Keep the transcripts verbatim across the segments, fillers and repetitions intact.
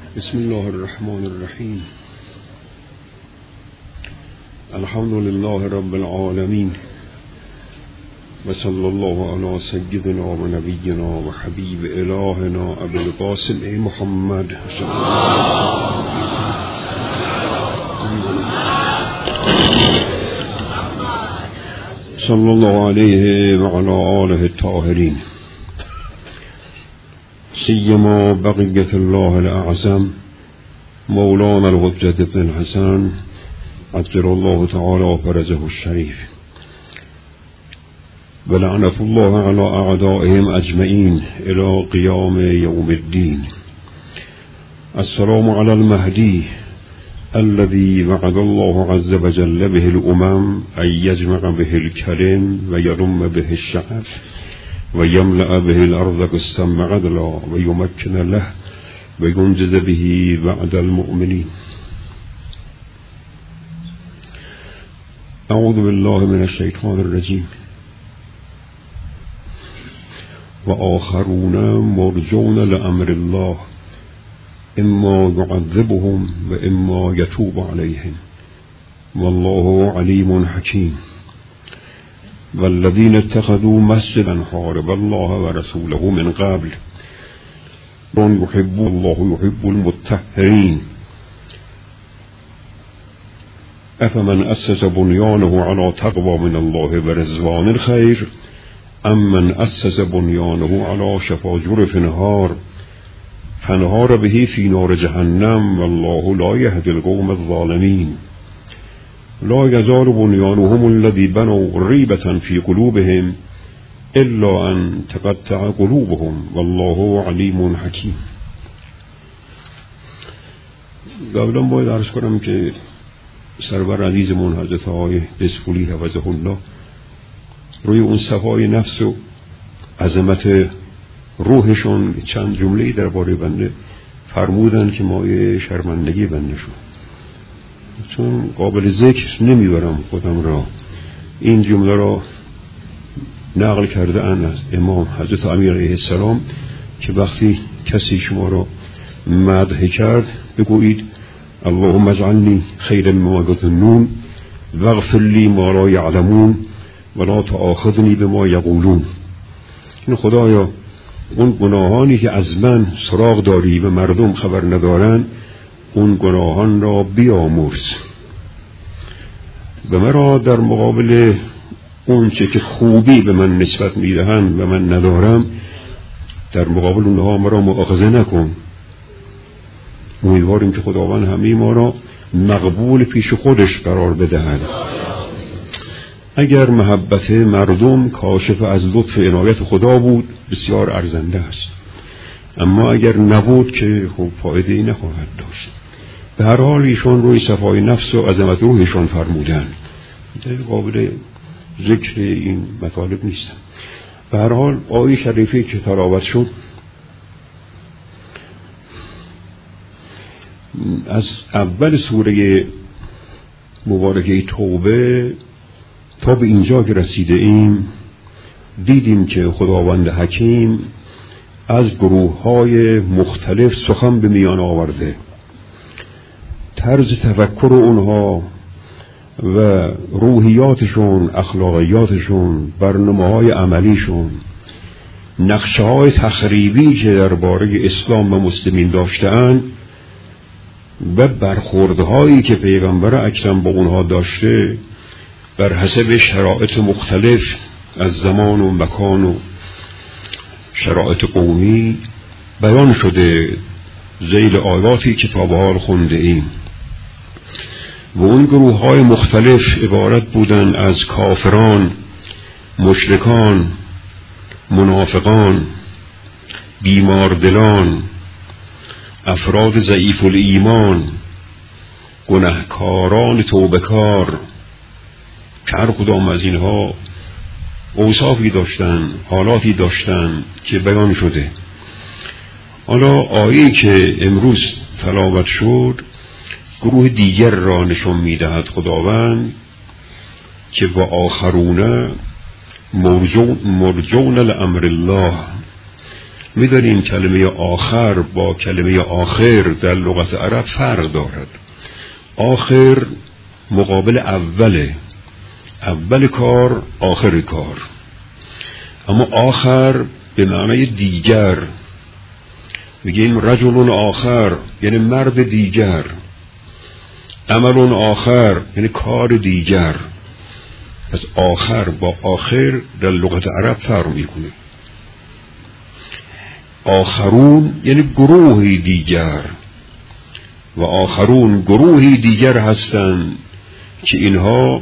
بسم الله الرحمن الرحیم. الحمد لله رب العالمین و صلی الله علی سیدنا و نبینا و حبیب الهنا ابی القاسم محمد صلی الله علیه و علی آله الطاهرین، سیما بقیت الله الاعظم مولانا الحجة بن الحسن عجل الله تعالی فرجه الشریف و لعنت الله علی اعدائهم اجمعین الی قیام یوم الدین. السلام علی المهدی الذي وعد الله عز وجل به الامم ان يجمع به الكلم و يرم به الشعب و یملأ به الارض قسطا عدلا و یمکن له و ینجز به وعد المؤمنین. اعوذ بالله من الشیطان الرجیم. و آخرون مرجون لامر الله اما يعذبهم و اما يتوب عليهم والله علیم حکیم. والذین اتخذوا مسجدا حارب الله ورسوله من قبل يحب الله يحب المطهرين افمن اسس بنيانه على تقوى من الله ورضوان خیر ام من اسس بنيانه على شفا جرف نهار فانهار به في نار جهنم والله لا يهدي القوم الظالمين. لا يزال بنيانهم الذي بنوا ريبة في قلوبهم إلا أن تقطع قلوبهم والله علیم حکیم. قبلا باید عرض کنم که سرور عزیزمون حضرت آقای بسفولی حفظه الله روی اون صفای نفس و عظمت روحشون چند جمله درباره بنده فرمودن که مایه شرمندگی بنده شد، چون قابل ذکر نمیبرم خودم را. این جمله را نقل کرده اند از امام حضرت امیر علیه السلام که وقتی کسی شما را مدح کرد بگویید اللهم اجعلنی خیرا مما یظنون واغفر لی ما لا یعلمون ولا تؤاخذنی بما یقولون. این خدایا اون گناهانی که از من سراغ داری و مردم خبر ندارن اون گناهان را بیامرز و مرا در مقابل اون چه که خوبی به من نسبت میدهند و من ندارم در مقابل اونها مرا مؤاخذه نکن. امیدواریم که خداوند همه ما را مقبول پیش خودش قرار بدهد. اگر محبت مردم کاشف از لطف عنایت خدا بود بسیار ارزنده است، اما اگر نبود که خب فایده ای نخواهد داشت. به هر حال ایشان روی صفای نفس و عظمت روحشان فرمودن، قابل ذکر این مطالب نیستن. به هر حال آیه شریفی که تلاوت شد از اول سوره مبارکه توبه تا به اینجا که رسیده ایم دیدیم که خداوند حکیم از گروه های مختلف سخن به میان آورده، طرز تفکر اونها و روحیاتشون، اخلاقیاتشون، برنامه های عملیشون، نقشه های تخریبی که درباره اسلام و مسلمین داشته‌اند و برخوردهایی که پیغمبر اکرم با اونها داشته بر حسب شرایط مختلف از زمان و مکان و شرایط قومی بیان شده ذیل آیاتی که تا به حال خونده ایم. و اون گروه های مختلف عبارت بودن از کافران، مشرکان، منافقان، بیماردلان، افراد ضعیف الایمان، گناهکاران توبهکار که هر کدام از اینها اوصافی داشتن، حالاتی داشتن که بیان شده. حالا آیه‌ای که امروز تلاوت شد گروه دیگر را نشان می‌دهد خداوند که با آخرون مرجون مرجون لامر الله می‌دانیم کلمه آخر با کلمه آخر در لغت عرب فرق دارد. آخر مقابل اوله، اول کار آخر کار، اما آخر به معنای دیگر. میگیم رجل آخر یعنی مرد دیگر، عمل آخر یعنی کار دیگر. از آخر با آخر در لغت عرب فرق میکنه. آخرون یعنی گروهی دیگر و آخرون گروهی دیگر هستند که اینها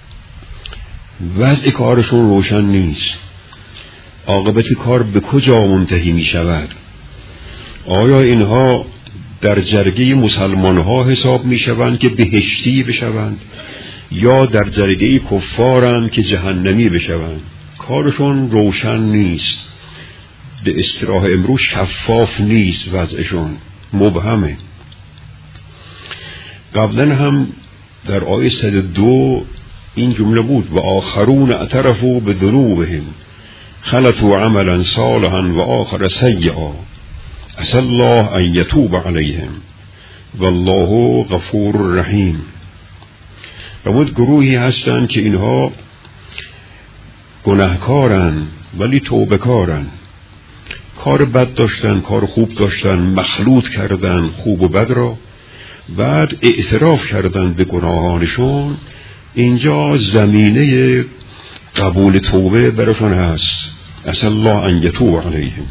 وضع کارشون روشن نیست. عاقبت کار به کجا منتهی می شود؟ آیا اینها در جرگه مسلمان ها حساب می شوند که بهشتی بشوند یا در جرگه کفارند که جهنمی بشوند؟ کارشون روشن نیست، به اصطلاح امروز شفاف نیست، وضعشون مبهمه. قبلا هم در آیه صد و دو این جمله بود: و آخرون اعترفوا بذنوبهم خلطوا عملا صالحا و آخر سیئا عسى الله ان یتوب علیهم والله غفور رحیم. فرمود گروهی هستند که اینها گناهکارن ولی توبه کارن، کار بد داشتن، کار خوب داشتن، مخلوط کردن خوب و بد را، بعد اعتراف کردن به گناهانشون. اینجا زمینه قبول توبه براشون هست. عسى الله ان یتوب علیهم.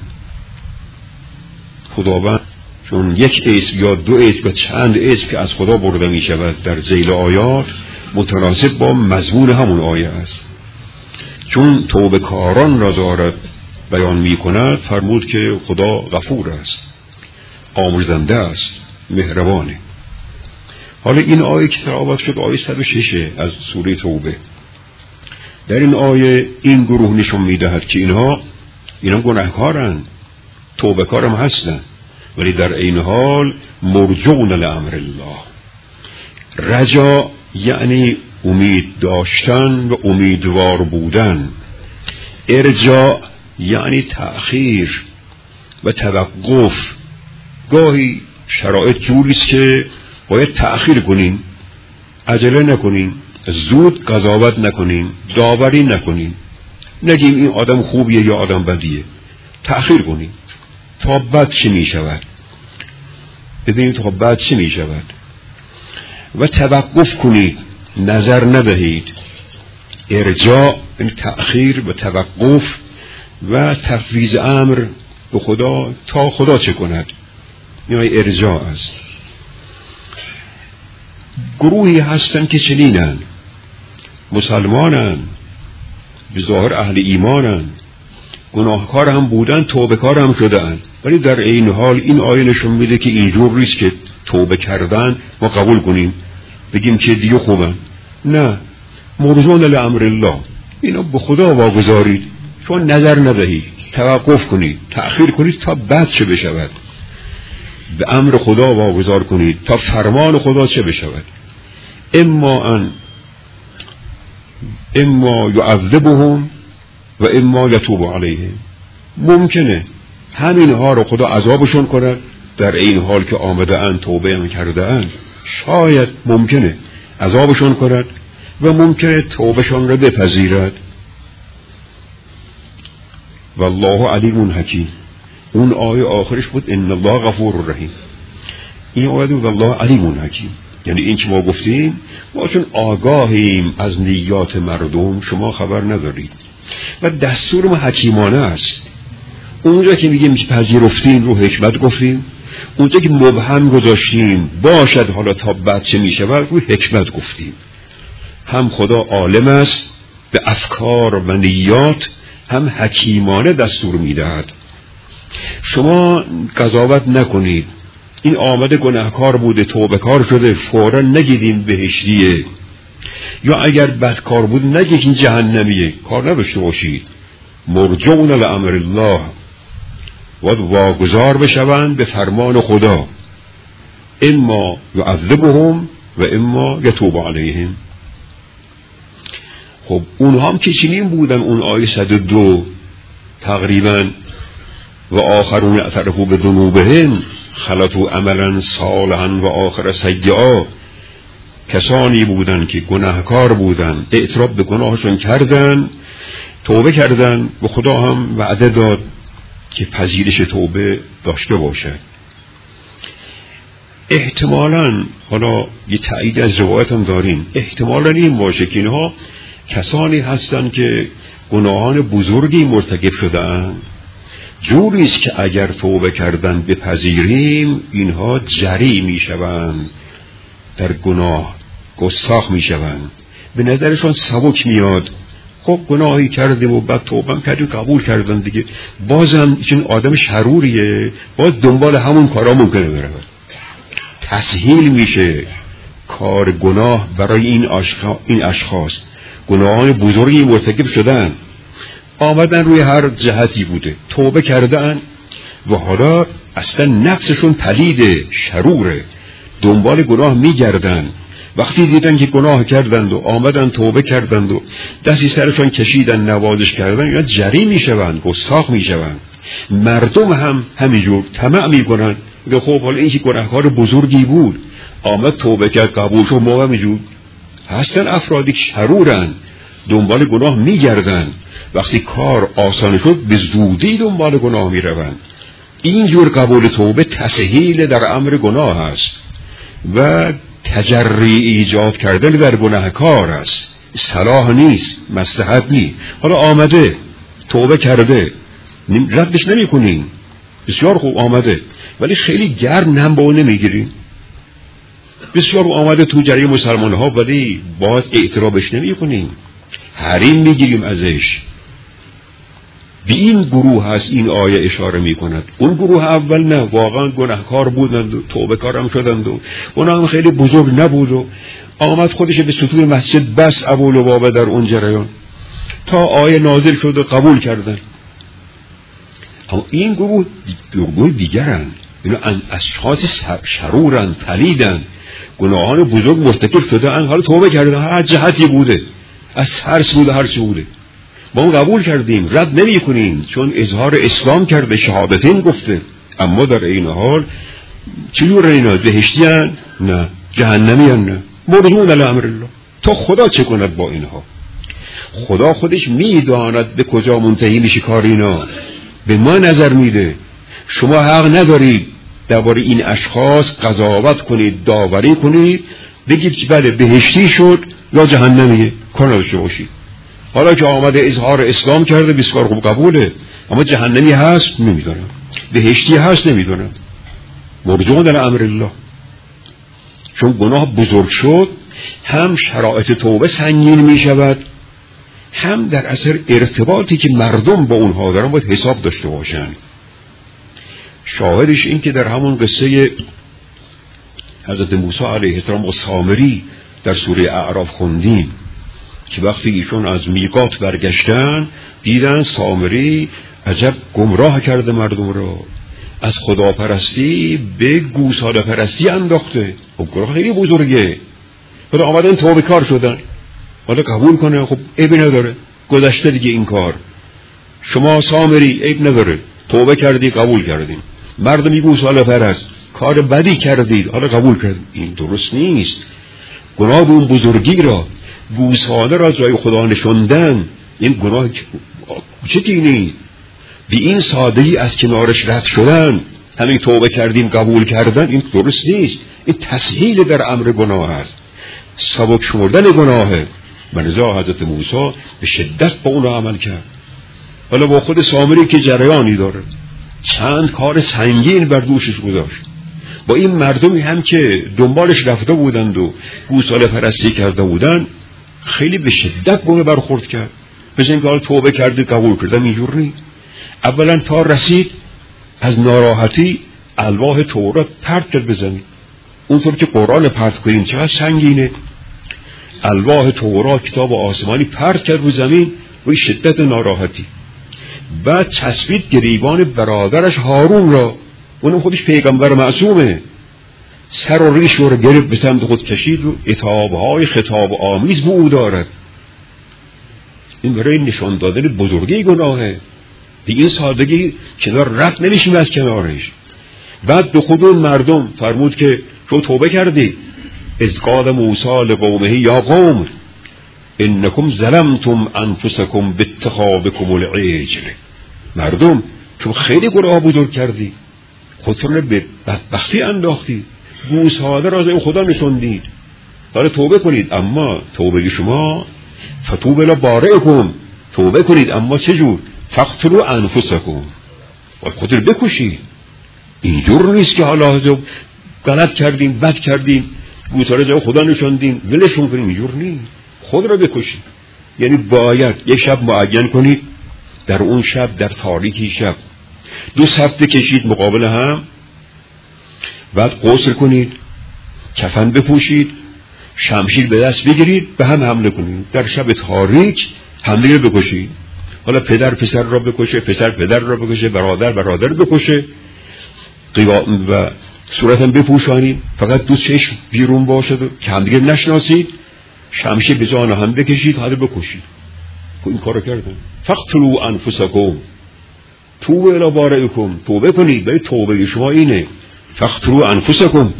خداوند چون یک اسم یا دو اسم و چند اسم که از خدا برده می شود در ذیل آیات متناسب با مضمون همون آیه است. چون توبه کاران را دارد بیان می کند، فرمود که خدا غفور است، آمرزنده است، مهربانه. حالا این آیه که تلاوت شد آیه صد و شش از سوره توبه، در این آیه این گروه نشون می دهد که اینها اینها گناهکارن، توبه کارم هستن، ولی در این حال مرجون لامر الله. رجا یعنی امید داشتن و امیدوار بودن. ارجاع یعنی تأخیر و توقف. گاهی شرایط جوریست که باید تأخیر کنیم، عجله نکنیم، زود قضاوت نکنیم، داوری نکنیم، نگیم این آدم خوبیه یا آدم بدیه، تأخیر کنیم تا بعد چی می شود، ببینیم تا بعد چی می شود. و توقف کنید، نظر ندهید. ارجاع یعنی تأخیر و توقف و تفویض امر به خدا تا خدا چه کند، یعنی ارجاع است. گروهی هستن که چنینن، مسلمانن، به ظاهر اهل ایمانن، گناهکار هم بودن، توبه کار هم شدن، ولی در این حال این آیه نشون میده که اینجور نیست که توبه کردن ما قبول کنیم بگیم که دیگه خوبن. نه، مرجون لامر الله، اینا به خدا واگذارید، چون نظر ندهید، توقف کنید، تأخیر کنید تا بعد چه بشود، به امر خدا واگذار کنید تا فرمان خدا چه بشود. اما ان اما یعذبهم و اما یتوب علیهم. ممکنه همینها رو خدا عذابشون کند در این حال که آمده اند توبه هم کرده اند، شاید ممکنه عذابشون کند و ممکنه توبهشون رو بپذیرد. والله علیم حکیم. اون آیه آخرش بود ان الله غفور رحیم. این آیه بود والله علیم حکیم، یعنی این که ما گفتیم ما چون آگاهیم از نیات مردم شما خبر ندارید و دستور ما حکیمانه است. اونجا که میگیم پذیرفتیم رو حکمت گفتیم، اونجا که مبهم گذاشتیم باشد حالا تا بعد چه میشود رو حکمت گفتیم. هم خدا عالم است به افکار و نیات، هم حکیمانه دستور میدهد. شما قضاوت نکنید این آمده گناهکار بوده توبه کار شده فوراً نگید این بهشتیه، یا اگر بدکار بود نگید این جهنمیه، کار نداشته باشید. مرجون لامر الله، و واگذار بشوند به فرمان خدا. اما یعذبهم و اما یتوب علیهم. خب اونها هم که چنین بودن. اون آیه صد و دو تقریبا و آخرون اعترفوا بذنوبهم خلطوا عملا صالحا و آخر سیئا. کسانی بودند که گناهکار بودند، اعتراف به گناهشون کردند، توبه کردند و خدا هم وعده داد که پذیرش توبه داشته باشد. احتمالاً، حالا یه تایید از روایت هم داریم، احتمالاً این باشه که اینها کسانی هستند که گناهان بزرگی مرتکب شده‌اند، جوری است که اگر توبه کردن بپذیریم اینها جری میشوند، در گناه گستاخ میشوند، به نظرشون سبک میاد. خب گناهی کردیم و بعد توبه هم کردیم قبول کردن دیگه، بازم این آدم شروریه، باز دنبال همون کارا ممکنه بره. تسهیل میشه کار گناه برای این اشخاص. این اشخاص گناهان بزرگی مرتکب شدن، آمدن روی هر جهتی بوده توبه کردن و حالا اصلا نفسشون پلیده، شروره، دنبال گناه میگردن. وقتی دیدن که گناه کردند و آمدن توبه کردند و دستی سرشون کشیدن، نوازش کردن، اینا جری میشوند، گستاخ میشوند. مردم هم همینجور طمع میکنن که خب حالا این که گناهکار بزرگی بود آمد توبه کرد قبول شد، ما همینجور هستن. افرادی شرورن، دنبال گناه میگردن، وقتی کار آسان شد به زودی دنبال گناه میروند. اینجور قبول توبه تسهیل در امر گناه است و تجری ایجاد کردن در گناهکار است، صلاح نیست، مصلحت نیست. حالا آمده توبه کرده، ردش نمی کنیم، بسیار خوب آمده، ولی خیلی گرم نم با اون نمیگیریم. بسیار خوب آمده تو جریه مسلمان ها، ولی باز اعترافش نمی کنیم، حریم میگیریم ازش. به این گروه هست این آیه اشاره می کند. اون گروه اول نه، واقعا گناهکار بودند و توبه کارم شدند و گناه هم خیلی بزرگ نبود و آمد خودش به ستون مسجد بس ابو لبابه در اون جریان تا آیه نازل شد و قبول کردن. اما این گروه گروه دیگرند، اینا اشخاص شرورند، پلیدند، گناهان بزرگ مرتکب شده اند، حالا توبه کردن، هر جهتی بوده، از ترس بوده، هر چی بوده، ما اون قبول کردیم، رد نمی کنیم، چون اظهار اسلام کرده، شهادتین گفته. اما در این حال چجور اینا بهشتی هن؟ نه. جهنمی هن؟ نه. مرجون علی امر الله. تا خدا چه کند با اینها؟ خدا خودش میداند به کجا منتهی میشه کار اینا، به ما نظر میده. شما حق ندارید درباره این اشخاص قضاوت کنید، داوری کنید، بگید که بله بهشتی شد یا جهنمیه، کار نداشته باشید. حالا که آمده اظهار اسلام کرده بسیار خوب قبوله، اما جهنمی هست نمیدونم، بهشتی هست نمیدونم. مرجون در امر الله. چون گناه بزرگ شد، هم شرایط توبه سنگین می شود، هم در اثر ارتباطی که مردم با اونها دارن باید حساب داشته باشن. شاهدش این که در همون قصه حضرت موسی علیه السلام و سامری در سوره اعراف خوندیم که وقتی ایشون از میقات برگشتن دیدن سامری عجب گمراه کرده مردم را، از خداپرستی به گوساله پرستی انداخته. خب گناه خیلی بزرگه. حالا آمدن توبه کار شدن، حالا قبول کنه، خب عیبی نداره، گذشته دیگه این کار. شما سامری عیب نداره، توبه کردی قبول کردیم. مردمی گوساله پرست، کار بدی کردید، حالا قبول کردیم. این درست نیست. گناه اون بزرگی را، گوساله را جای خدا نشوندن، این گناه چه دینی؟ بی این سادگی از کنارش رد شدن، همین توبه کردیم قبول کردن، این درست نیست. این تسهیل در امر گناه است، سبک شمردن گناهه. لذا حضرت موسی به شدت با اون عمل کرد. حالا با خود سامری که جریانی داره، چند کار سنگین بر دوشش گذاشت. با این مردمی هم که دنبالش رفته بودند و گوساله پرستی کرده بودند، خیلی به شدت با برخورد کرد. مثل اینکه حالا توبه کردی قبول کردم، اینجور نیست. اولا تا رسید از ناراحتی الواح تورات پرت کرد به زمین، اونطور که قرآن پرت کنیم چقدر سنگینه. الواح تورات کتاب آسمانی پرت کرد به زمین روی شدت ناراحتی. بعد چسبید گریبان برادرش هارون را، اونم خودش پیغمبر معصومه، سر و ریش رو گرفت به سمت خود کشید و عتابهای خطاب آمیز به او دارد. این برای نشان دادن بزرگی گناهه. به این سادگی کنار رفت نمیشیم از کنارش. بعد به خود اون مردم فرمود که تو توبه کردی. اذ قال موسی لقومه یا قوم انکم ظلمتم انفسکم باتخاذکم العجل. مردم تو خیلی گناه بزرگ کردی، خودتون رو به بدبختی انداختی، گوساله را از خدا نشوندید. حالا توبه کنید، اما توبه شما فتوب الی بارئکم، توبه کنید اما چجور؟ فقتلوا انفسکم، باید خود رو بکشید. اینجور نیست که حالا غلط کردیم، بد کردیم، گوساله جای خدا نشوندیم ولشون کنیم. اینجور نیست، خود رو بکشید. یعنی باید یک شب معین کنید، در اون شب در تاریکی شب دو صف بکشید مقابل هم، بعد غسل کنید، کفن بپوشید، شمشیر به دست بگیرید، به هم حمله کنید. در شب تاریک همدیگه رو بکشید. حالا پدر پسر را بکشه، پسر پدر را بکشه، برادر برادر بکشه، قیام و صورت هم بپوشانید، فقط دو چشم بیرون باشد که همدیگه نشناسید، شمشیر به جان هم بکشید، حالا بکشید. این کارو کردن. فقتلوا انفسکم توبوا الی بارئکم، توبه کنید، ولی توبه شما اینه فقتلوا انفسکم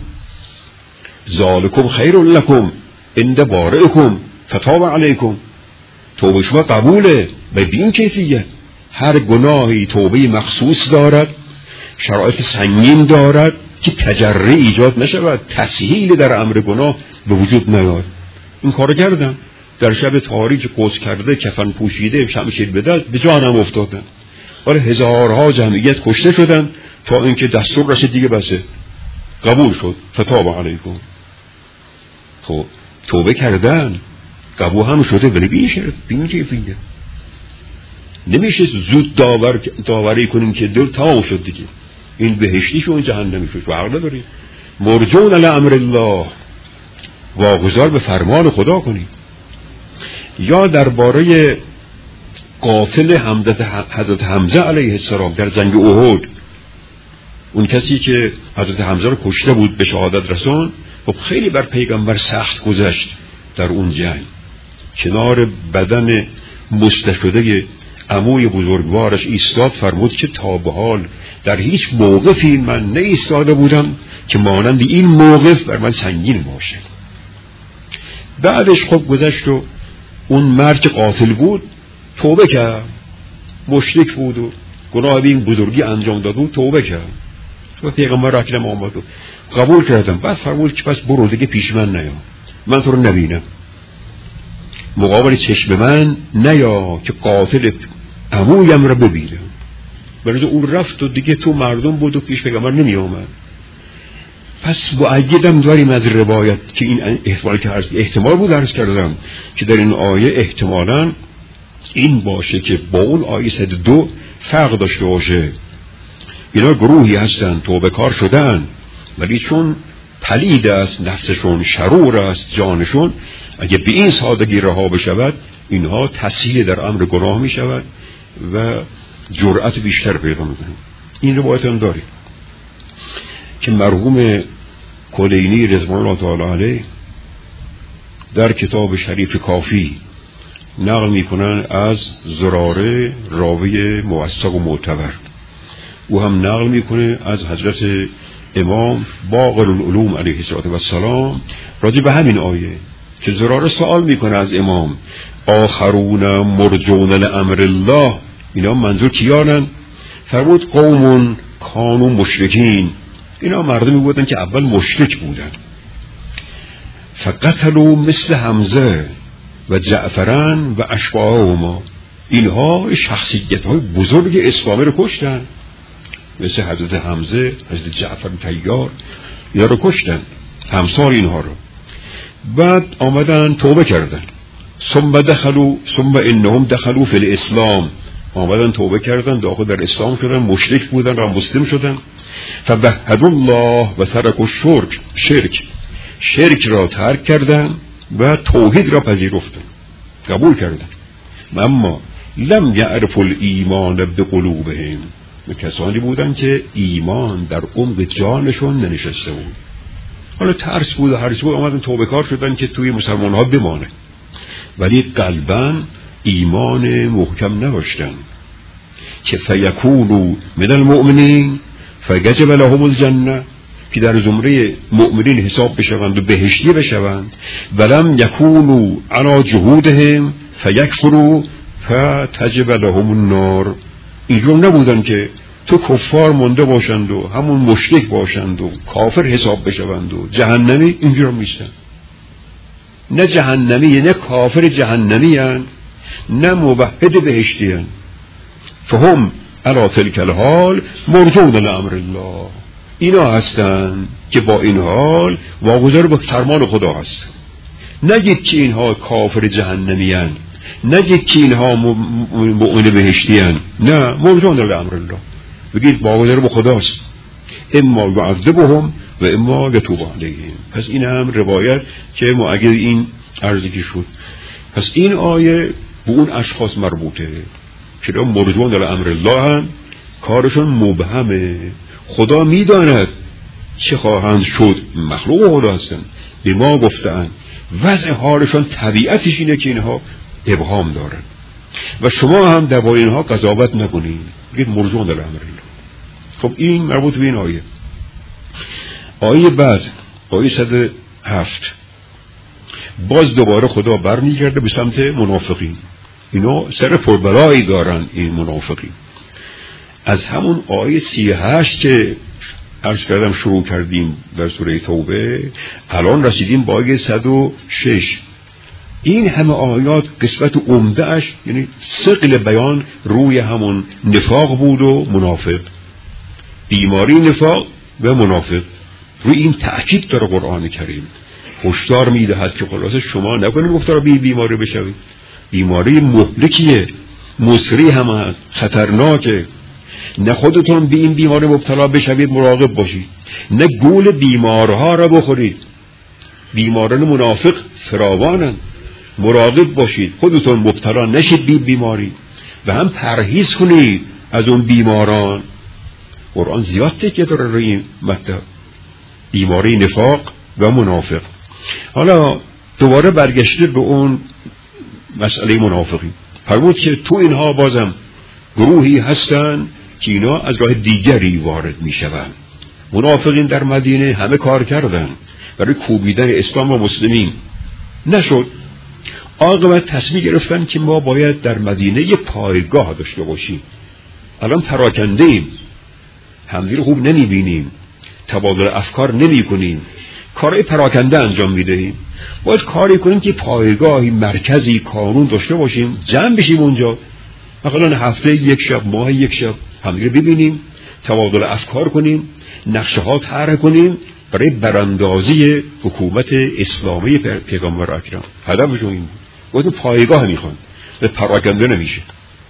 ذالکم خیر لکم عند بارئکم فتاب علیکم. توبه شما قبوله به این کیفیت. هر گناهی توبه مخصوص دارد، شرایط سنگین دارد که تجربه ایجاد نشود، تسهیل در امر گناه به وجود نیاد. این کارو کردم. در شب تاریک قوس کرده، کفن پوشیده، شمشیر به دست، به جانم افتادن. حالا هزارها جمعیت کشته شدن تا اینکه دستور رسید دیگه بسه، قبول شد. فتاب علیکم. خب توبه کردن، قبول هم شده، ولی بین شرط بین کیفیه. نمیشه زود داور داوری کنیم که دل تمام شد دیگه، این بهشتی شو، این جهنمی شو. فرق نداره. مرجون علی امر الله، واگذار به فرمان خدا کنید. یا درباره قاتل حضرت حمزه علیه السلام در جنگ احد، اون کسی که حضرت حمزه رو کشته بود، به شهادت رسون، خب خیلی بر پیغمبر سخت گذشت در اون جنگ. کنار بدن مسته شده عموی بزرگوارش ایستاد، فرمود که تا به حال در هیچ موقفی من نه ایستاده بودم که مانند این موقف بر من سنگین باشه. بعدش خب گذشت و اون مرد که قاتل بود توبه کرد، مشرک بود و گناه این بزرگی انجام داد و توبه کرد و پیغمبر اکرم آمد و قبول کردم. بعد فرمود که پس برو دیگه پیش من نیا، من تو رو نبینم، مقابل چشم من نیا که قاتل عمویم رو ببینم. برای اون رفت و دیگه تو مردم بود و پیش پیغمبر نمی آمد. پس مؤیدم داریم از روایت که این احتمال که عرض احتمال بود عرض کردم که در این آیه احتمالاً این باشه که با اون آیه صد و دو فرق داشته باشه. اینا گروهی هستن توبه کار شدن، ولی چون پلید است نفسشون، شرور است جانشون، اگه به این سادگی رها بشود، اینها تسهیل در امر گناه می شود و جرأت بیشتر پیدا می کنند. این روایت هم داریم که مرحوم کلینی رضوان الله تعالی علیه در کتاب شریف کافی نقل می کنن از زراره راوی موثق و معتبر. او هم نقل می کنه از حضرت امام باقر العلوم علیه السلام راجع به همین آیه که زراره سوال می کنه از امام، آخرون مرجون لامر الله، اینا منظور کیانن؟ فرمود قوم کانوا مشرکین، اینا مردمی بودن که اول مشرک بودن. فقتلوا مثل حمزه و جعفران و اشباههما، اینها شخصیت های بزرگ اسلامی رو کشتن، مثل حضرت حمزه، حضرت جعفر طیار، اینا رو کشتن، همسار اینها رو. بعد آمدن توبه کردن، ثم دخلوا ثم انهم دخلوا فی الاسلام، آمدن توبه کردن، داخل در اسلام شدن، مشرک بودن را مسلم شدن. فبهدوا الله و ترکوا الشرک، شرک شرک را ترک کردن و توحید را پذیرفتن، قبول کردن. اما لم یعرفوا الایمان بقلوبهم، کسانی بودن که ایمان در عمق جانشون ننشسته بود. حالا ترس بود و هرچی بود، آمدن توبه کار شدن که توی مسلمان ها بمانه، ولی قلباً ایمان محکم نداشتن. که فیکونوا من المؤمنین فیجب لهم الجنه، که در زمره مؤمنین حساب بشوند و بهشتی بشوند. ولم یکونوا علی جهودهم فیکفروا فتجب لهم النار. اینجور نبودن که تو کفار مونده باشند و همون مشرک باشند و کافر حساب بشوند و جهنمی. اینجور نیستن. نه جهنمی، نه کافر جهنمی هن، نه موحد بهشتی هن. فهم علی تلک الحال مرجون لامر الله. اینا هستن که با این حال واگذار به فرمان خدا هست. نگید که اینها کافر جهنمی هن، نگید که اینها مؤمن بهشتی هن، نه، مرجون لامر الله. بگید واگذار به خداست. اما یعذبهم و اما یتوب علیهم. پس این هم روایت که ما اگر این عرضی که شد، پس این آیه به اون اشخاص مربوطه که در مرجون در امر الله هم، کارشون مبهمه. خدا میداند چه خواهند شد، مخلوق خدا هستن. به ما گفتن وضع حالشون طبیعتش اینه که اینها ابهام دارن و شما هم در با اینها قضاوت نکنید، بگید مرجون در امر الله. خب این مربوط به این آیه. آیه بعد، آیه صد و هفت، باز دوباره خدا برمیگرده به سمت منافقین. اینا سر پربلایی دارن این منافقین. از همون آیه سی و هشت که عرض کردم شروع کردیم در سوره توبه، الان رسیدیم با آیه صد و شش. این همه آیات قسمت عمده اش، یعنی ثقل بیان روی همون نفاق بود و منافق، بیماری نفاق و منافق. روی این تأکید داره قرآن کریم. هشدار میدهد که خلاصه شما نکنید گفتار بی بیماری بشوید. بیماری مهلکیه، مصری هم هست، خطرناکه. نه خودتون به این بیماری مبتلا بشوید، مراقب باشید. نه گول بیمارها را بخورید. بیماران منافق فراوانن، مراقب باشید خودتون مبتلا نشید بی بیماری و هم پرهیز کنید از اون بیماران. قرآن زیاد تکیه داره روی این مطلب، بیماری نفاق و منافق. حالا دوباره برگشته به اون مسئله منافقی، فرمود که تو اینها بازم گروهی هستن که اینا از راه دیگری وارد می شوند. منافقین در مدینه همه کار کردن برای کوبیدن اسلام و مسلمین، نشد. عاقبت تصمیم گرفتن که ما باید در مدینه یه پایگاه داشته باشیم. الان پراکنده ایم، همدیگر خوب نمی بینیم، تبادل افکار نمی کنیم، کارهای پراکنده انجام می دهیم. باید کاری کنیم که پایگاهی، مرکزی، کانون داشته باشیم، جمع بشیم اونجا، مثلا هفته یک شب، ماه یک شب همدیگر ببینیم، تبادل افکار کنیم، نقشه ها طرح کنیم برای براندازی حکومت اسلامی پیغمبر اکرم. هدفشون این بود. باید پایگاه میخوان و پراکنده نمیشه.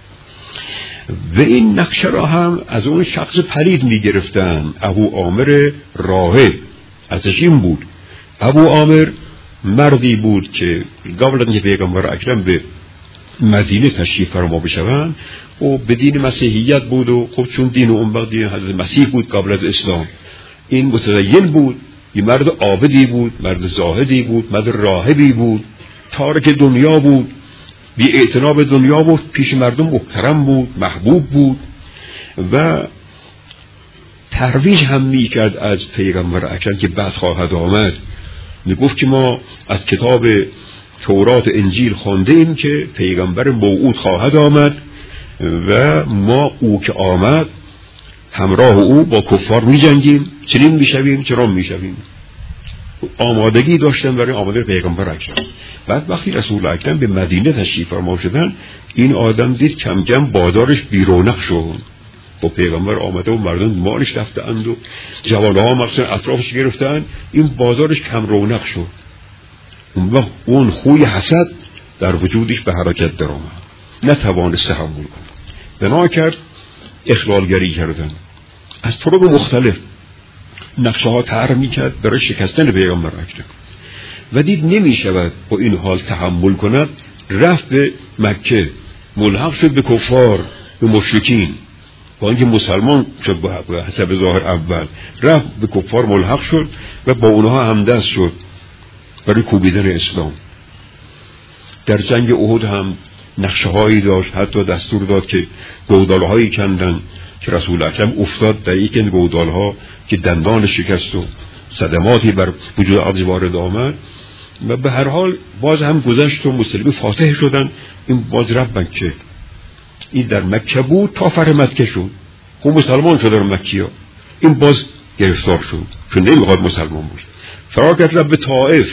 و این نقشه را هم از اون شخص پلید میگرفتن، ابو عامر راهب. ازش این بود، ابو عامر مردی بود که قبل از اینکه پیغمبر اکرم به مدینه تشریف فرما بشوند و به دین مسیحیت بود و خب چون دین اون وقت دین حضرت مسیح بود قبل از اسلام. این متدین بود، این مرد عابدی بود، مرد زاهدی بود، مرد راهبی بود، تارک دنیا بود، بی اعتنا به دنیا بود، پیش مردم محترم بود، محبوب بود و ترویج هم می کرد از پیغمبر اکرم که بعد خواهد آمد. می گفت که ما از کتاب تورات انجیل خونده ایم که پیغمبر موعود خواهد آمد و ما او که آمد همراه او با کفار می جنگیم، چنین می شویم چرا می شویم. آمادگی داشتن برای آماده پیغمبر اکرم. بعد وقتی رسول اکرم به مدینه تشریف فرما شدن، این آدم دید کم کم بازارش بیرونق شد. با پیغمبر آمده و مردم مالش رفتند و جوانها مخصوصا اطرافش گرفتن، این بازارش کم رونق شد. اون وقت اون خوی حسد در وجودش به حرکت در آمد، نتوانست تحمل کنه، بنا کرد اخلالگری کردن از طرق مختلف. نقشه ها طرح میکرد برای شکستن پیغمبر اکرم و دید نمی شود با این حال تحمل کند، رفت به مکه، ملحق شد به کفار، به مشرکین. با اینکه مسلمان شد به حسب ظاهر اول، رفت به کفار ملحق شد و با اونها همدست شد برای کوبیدن اسلام. در جنگ احد هم نقشه هایی داشت، حتی دستور داد که گودال هایی کندن که رسول اکرم افتاد در یک گودال ها که دندان شکست و صدماتی بر وجود عرض وارد آمد و به هر حال باز هم گذشت و مسلمین فاتح شدن. این باز رفت مکه. این در مکه بود تا فتح مکه شد، خب مسلمان شدن مکی ها. این باز گرفتار شد چون نمیخواد مسلمان باشه، فرار کرد رفت به طائف،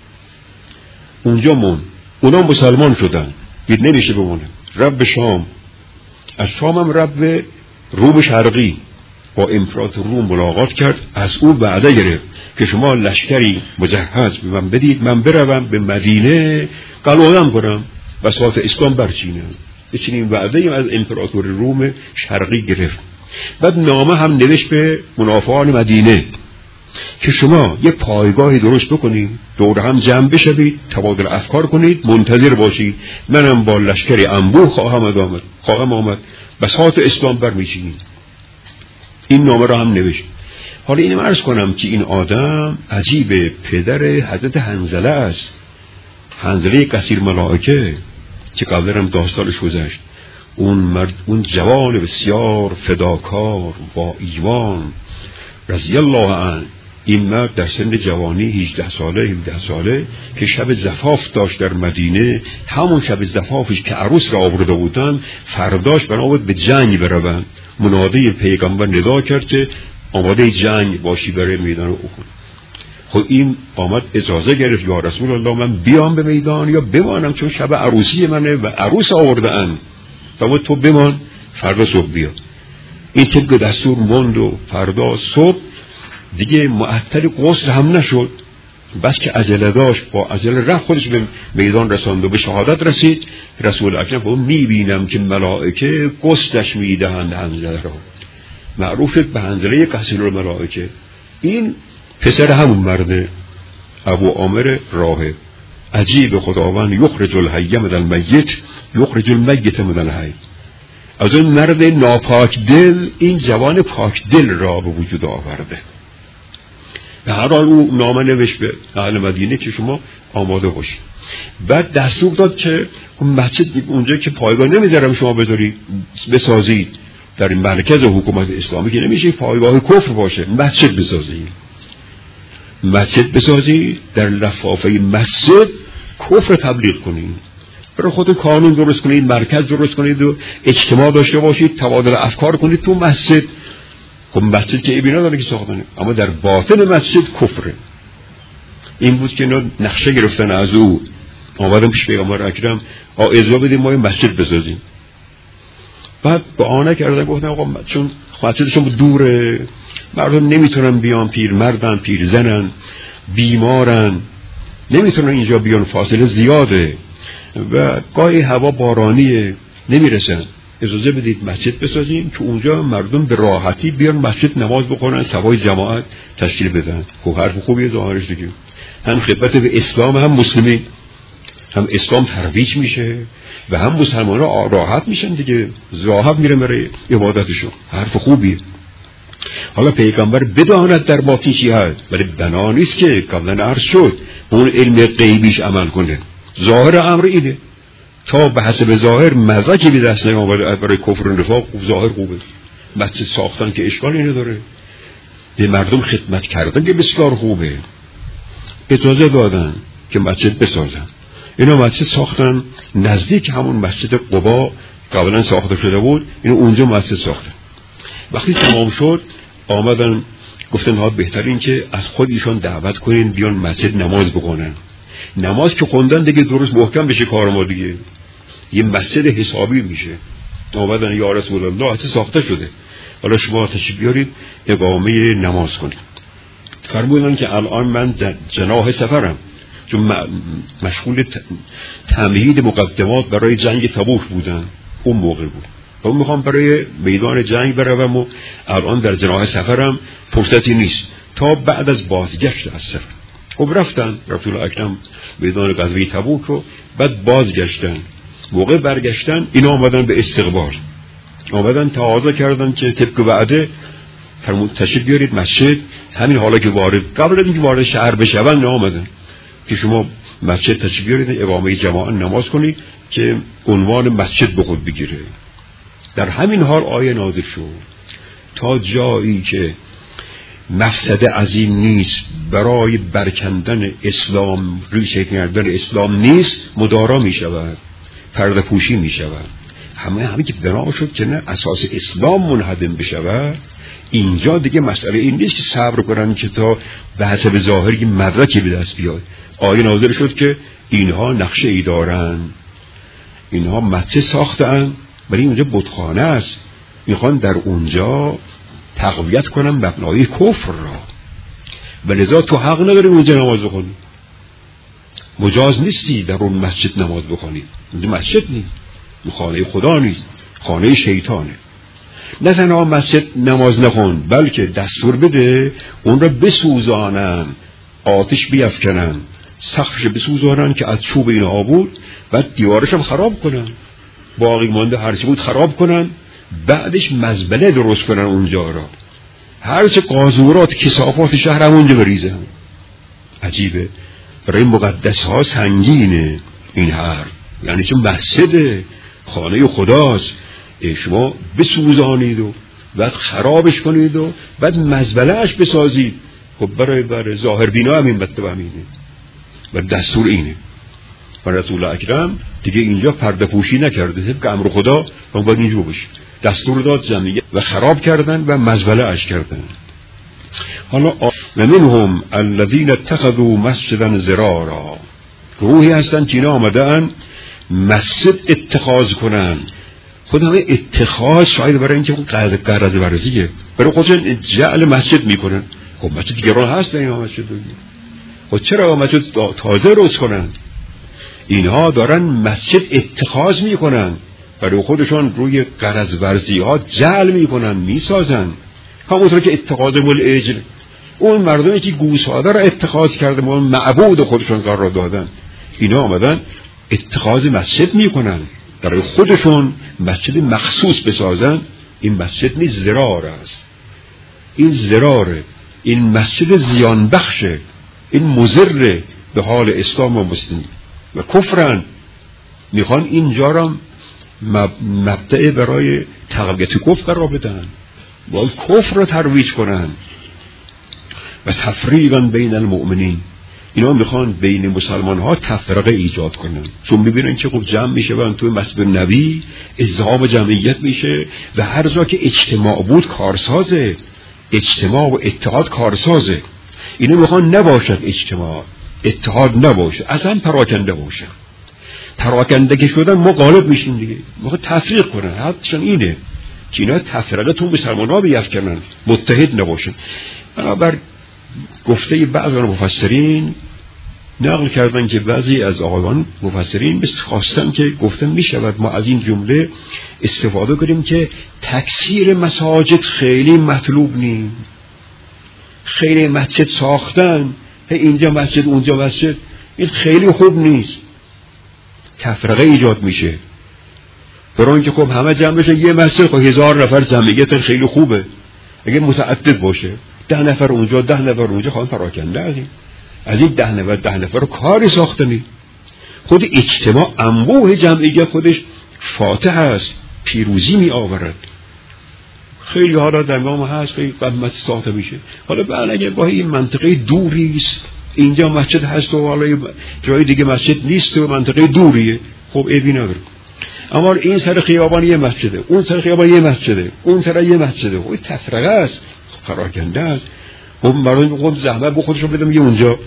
اونجا مون. اونا مسلمان شدن، دید نمیشه بمونه، رفت به شام. از شام هم رفت به روم شرقی، با امپراتور روم ملاقات کرد. از او وعده گرفت که شما لشکری مجهز به من بدید، من بروم به مدینه قلعه‌ام کنم و بساط اسلام برچینم. این وعده از امپراتور روم شرقی گرفت. بعد نامه هم نوشت به منافعان مدینه که شما یک پایگاهی درست بکنید، دور هم جمع بشوید، تبادل افکار کنید، منتظر باشید، منم با لشکری انبوه خواهم آمد خواهم آمد بساط اسلام برمیچینیم. این نامه را هم نوشت. حالا اینم عرض کنم که این آدم عجیب، پدر حضرت حنظله است، حنظله کثیر ملائکه که قبلا هم داستانش گذشت. اون مرد، اون جوان بسیار فداکار با ایمان رضی الله عنه، این مرد در سن جوانی هجده ساله هفده ساله که شب زفاف داشت در مدینه، همون شب زفافش که عروس را آورده بودن، فرداش بنا بود به جنگ بروند. منادی پیغمبر ندا کرد که آماده جنگ باشی برای میدان احد. خب این آمد اجازه گرفت، یا رسول الله من بیام به میدان یا بمانم، چون شب عروسی منه و عروس آورده اند. و تو بمان، فردا صبح بیا. این طبق دستور ماند و فردا صبح دیگه معطل غسل هم نشد، بس که عجله داشت، با عجله رفت خودش به میدان رساند و به شهادت رسید. رسول اکرم گفت میبینم که ملائکه غسلش میدهند حنظله را. معروف به حنظله کثیر الملائکه. این پسر همون مرده، ابو عامر راهب. عجیب، خداوند یخرج الحی من المیت یخرج المیت من الحی. از اون مرد ناپاک دل این جوان پاک دل را به وجود آورده. به هر حال او نامه نوشت به اهل مدینه که شما آماده باشید. بعد دستور داد که اون مسجد اونجا که پایگاه نمیذارم شما بذارید بسازید، در این مرکز حکومت اسلامی که نمیشه پایگاه کفر باشه، مسجد بسازید. مسجد بسازید، در لفافه مسجد کفر تبلیغ کنید، برای خود کانون درست کنید، مرکز درست کنید و اجتماع داشته باشید، تبادل افکار کنید تو مسجد. خب مسجد که ایبینا داره که ساختنه، اما در باطن مسجد کفره. این بود که اینا نقشه گرفتن از او، آمدن پیش پیغمبر اکرم اجازه بدیم ما مسجد بسازیم. بعد با آنه کردن گفتن آقا چون مسجدشون دوره، مردم نمیتونن بیان، پیر مردن، پیر زنن، بیمارن، نمیتونن اینجا بیان، فاصله زیاده و گاهی هوا بارانیه نمیرسن، اجازه بدید مسجد بسازیم که اونجا مردم به راحتی بیان مسجد نماز بخونن، سوای جماعت تشکیل بدن. خب حرف خوبیه ظاهرش دیگه، هم خدمت به اسلام هم مسلمین، هم اسلام ترویج میشه و هم مسلمان ها راحت میشن دیگه، راحت میرن برای عبادتشون. حرف خوبیه. حالا پیغمبر بداند در باطن چی هست، ولی بنا نیست که قبلا عرض شد اون علم غیبیش عمل کنه. ظاهر امر اینه، تا به حسب ظاهر مزاجی به دست نیامده برای کفر و نفاق، ظاهر خوبه. مسجد ساختن که اشکالی نداره، به مردم خدمت کردن که بسیار خوبه. اجازه دادن که مسجد بسازن. اینا مسجد ساختن نزدیک همون مسجد قبا قبلا ساخته شده بود، اینو اونجا مسجد ساختن. وقتی تمام شد آمدن گفتن ها بهترین که از خودشون دعوت کنین بیان مسجد نماز بخونن. نماز که خوندن دیگه درست محکم بشه کار ما دیگه، یه مسجد حسابی میشه. آمدن یا رسول الله حتی ساخته شده، حالا شما تشریف بیارید اقامه نماز کنید. فرمودن که الان من جناح سفرم، چون مشغول تمهید مقدمات برای جنگ تبوک بودن اون موقع بود، و میخوام برای میدان جنگ بروم و الان در جناح سفرم، فرصتی نیست تا بعد از بازگشت از سفر. خب رفتن رسول اکرم میدان غزوه تبوک رو، بعد بازگشتن. موقع برگشتن اینا آمدن به استقبال، آمدن تقاضا کردن که طبق وعده فرمود تشریف بیارید مسجد. همین حالا که وارد، قبل از اینکه وارد شهر بشون آمدن که شما مسجد تشریف بیارید اقامه جماعت نماز کنید که عنوان مسجد به خود بگیره. در همین حال آیه نازل شد تا جایی که مفسده عظیم نیست برای برکندن اسلام، ریشه کردن اسلام نیست، مدارا می شود، پرده پوشی می شود. همه همه که بنا شد که نه اساس اسلام منهدم بشود. اینجا دیگه مسئله این نیست که صبر کنن که تا به حسب ظاهری مدرکی به دست بیاد. آیه نازل شد که اینها نقشه ای دارن، اینها مسجد ساختن ولی اونجا بتخانه است، میخوان در اونجا تقویت کنن مبنای کفر را، ولذا تو حق نداری اونجا نماز بخونی، مجاز نیستی در اون مسجد نماز بخونی. اونجا مسجد نیست، خانه خدا نیست، خانه شیطانه. نه تنها مسجد نماز نخون بلکه دستور بده اون را بسوزانن، آتش بیفکنن، سقفش بسوزانن که از چوب اینها بود، بعد دیوارش هم خراب کنن، باقی مانده هرچی بود خراب کنن، بعدش مزبله درست کنن اونجا را، هرچه قاذورات کثافات شهر هم اونجا بریزن. عجیبه، برای مقدس ها سنگینه این حرف، یعنی چون مسجد خانه خداست شما بسوزانید و بعد خرابش کنید و بعد مزبلهش بسازید. خب برای برای ظاهر بینا هم این مطلب همینه و دستور اینه. و رسول اکرم دیگه اینجا پرده پوشی نکرده، طبق امر خدا و باید اینجا بشه، دستور داد جمعیت و خراب کردن و مزبله اش کردن. حالا و منهم الذین اتخذوا مسجدا ضرارا، گروهی هستن که اینا آمدن مسجد اتخاذ کنن. خود همه اتخاذ شاید برای اینکه قرض ورزیه، برای خودشون جعل مسجد میکنن. خب مسجد گران هست اینا مسجد دیگه، خب چرا مسجد تازه روز کنن؟ اینها دارن مسجد اتخاذ میکنن، برای خودشون روی قرض ورزی ها جعل میکنن، میسازن. همونطور که اتخاذ مول اجل، اون مردمی که گوساله را اتخاذ کرده مول معبود خودشون قرار دادن، اینا آمدن اتخاذ مسجد میکنن برای خودشون مسجد مخصوص بسازن. این مسجد نیست، ضرار است، این ضراره، این مسجد زیان بخشه، این مضر به حال اسلام و مسلمین و کفرن. میخوان اینجا را مبدأ برای تقویت کفر قرار بدن، باید کفر را ترویج کنن و تفریقا بین المؤمنین. اینا میخوان بین مسلمان ها تفرقه ایجاد کنن، چون میبینن که خب جمع میشه و توی مسجد نبی ازدحام جمعیت میشه و هر جا که اجتماع بود کارسازه، اجتماع و اتحاد کارسازه. اینا میخوان نباشد اجتماع، اتحاد نباشه، اصلا پراکنده باشه. پراکنده که شدن ما غالب میشیم دیگه، میخوان تفریق کنن. حدشون اینه که اینا تفرقه تو مسلمان ها بیفکنن، متحد نباشن. بنابر گفته بعضی مفسرین نقل کردن که بعضی از آقایان مفسرین مثل خواستن که گفتن می شود ما از این جمله استفاده کنیم که تکثیر مساجد خیلی مطلوب نیست. خیلی مسجد ساختن، اینجا مسجد اونجا مسجد، این خیلی خوب نیست، تفرقه ایجاد میشه. برای اینکه خب همه جمع بشه یه مسجد، خب هزار نفر جمعیت خیلی خوبه. اگه متعدد باشه ده نفر اونجا ده نفر اونجا، خواهیم پراکنده از این از این ده نفر ده نفر رو کاری ساختنی. خود اجتماع انبوه جمعیت خودش فاتح است، پیروزی می آورد. خیلی حالا در نام هست خیلی قدمت ساخته میشه. حالا بعد اگه با این منطقه دوری است، اینجا مسجد هست و حالا جای دیگه مسجد نیست و منطقه دوریه، خب ایبی نداره. اما این سر خیابان یه مسجده، اون سر خیابان یه مسجده، اون سر یه مسجده، خب تفرقه است، پراکنده است. خب مردم خود زحمت به خودشون بدم یه اونجا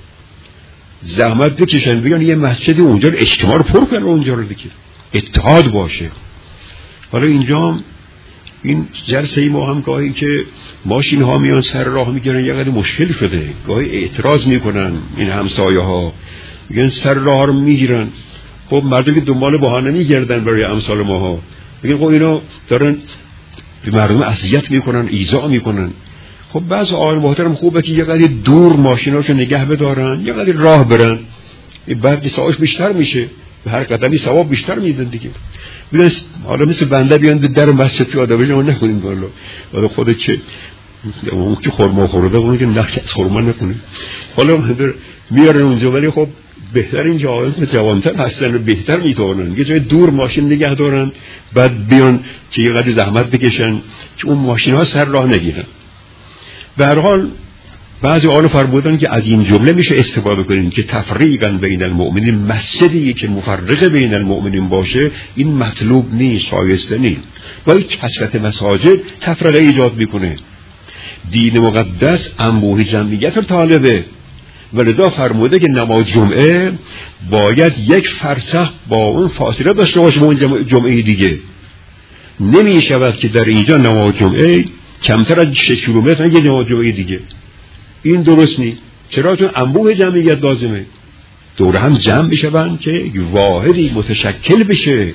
زحمت بکشن بگن یه مسجد اونجا رو اجتماع رو پر کنن، اونجا رو دیگه اتحاد باشه. حالا اینجا این جلسه ای ما هم گاهی که ماشین ها میان سر راه میگیرن یه قدر مشکل شده، گاهی اعتراض میکنن این همسایه ها، میگن سر راه رو میگیرن. خب مردم که دنبال بهانه میگردن برای امثال ماها، میگن خب اینا دارن به مردم اذیت میکنن، ایذا میکنن. خب بعض آقایان محترم خوبه که یه قدر دور ماشیناشو نگه بدارن، یه قدر راه برن، بعد سواش بیشتر میشه، به هر قدمی ثواب بیشتر میدن دیگه. ببین حالا مثل بنده بیان در مسجد پیاده بشن، ما نکنیم والا. والا خودت چه اون که خرما خورده اون که نخ از خرما نکنه. حالا میارن اونجا، ولی خب بهتر این جوان جوانتر هستن و بهتر میتونن یه جای دور ماشین نگه دارن، بعد بیان که یه قدر زحمت بکشن که اون ماشین ها سر راه نگیرن. به هر حال بعضی آنها فرمودن که از این جمله میشه استفاده کنیم که تفریقا بین المؤمنین، مسجدی که مفرق بین المؤمنین باشه این مطلوب نیست، شایسته نیست. ولی کثرت مساجد تفرقه ایجاد میکنه. دین مقدس انبوه جمعیت رو طالبه، ولذا فرموده که نماز جمعه باید یک فرسخ با اون فاصله داشته باشه با اون جمعه دیگه. نمی شود که در اینجا نماز جمعه کمتر از شش کیلومتر یه نماز جمعه دیگه. این درست نیست. چرا؟ چون انبوه جمعیت لازمه، دور هم جمع بشون که واحدی متشکل بشه.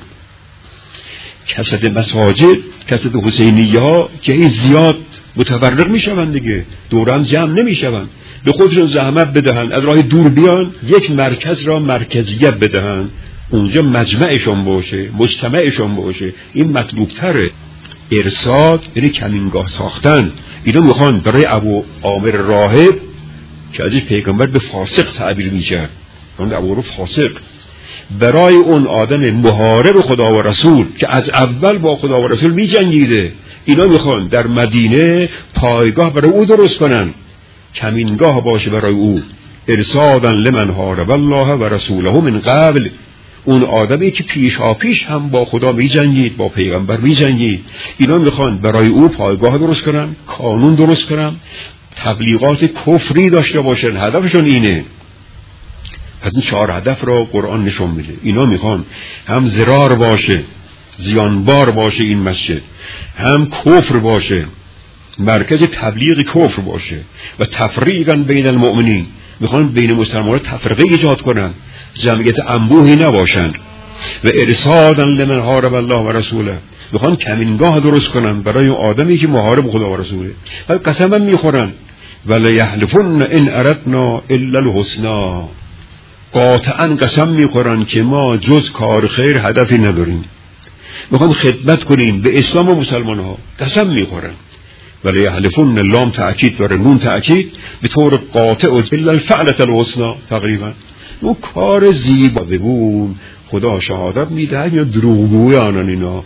کثرت مساجد، کثرت حسینیه ها که زیاد متفرق میشوند دیگه، دور هم جمع نمیشوند. به خودشون زحمت بدهن، از راه دور بیان، یک مرکز را مرکزیت بدهن، اونجا مجمعشون باشه، مجتمعشون باشه. این مطلوب تره. ارصاد یعنی کمینگاه ساختن. اینا میخوان برای ابو عامر راهب که ازش پیغمبر به فاسق تعبیر میکرد، اون ابو رو فاسق، برای اون آدم محارب خدا و رسول که از اول با خدا و رسول میجنگیده، اینا میخوان در مدینه پایگاه برای او درست کنن، کمینگاه باشه برای او. ارصادا لمن حارب الله و رسوله من قبل، اون آدمی که پیشا پیش هم با خدا میجنگید، با پیغمبر میجنگید، اینا میخوان برای او پایگاه درست کنن، قانون درست کنن، تبلیغات کفری داشته باشن. هدفشون اینه. از این چهار هدف را قرآن نشون میده. اینا میخوان هم ضرار باشه، زیانبار باشه این مسجد، هم کفر باشه، مرکز تبلیغ کفر باشه، و تفریقا بین المؤمنین، میخوان بین مسلمانان تفرقه ایجاد کنن، جمعیت انبوهی نباشن. و ارصادا لمن حارب الله و رسوله، میخوان کمینگاه درست کنن برای آدمی که محارب خدا و رسوله. و قسم میخورن ولا یحلفن ان اردنا الا الحسنى، قاطعا قسم میخورن که ما جز کار خیر هدفی نداریم، میخوان خدمت کنیم به اسلام و مسلمان ها. قسم میخورن. ولی یحلفون، لام تأکید و نون تأکید، به طور قاطع و الا الفعلة الحسنى، تقریبا اون کار زیبا ببون خدا شهادت میده یا دروغگویانن. اینا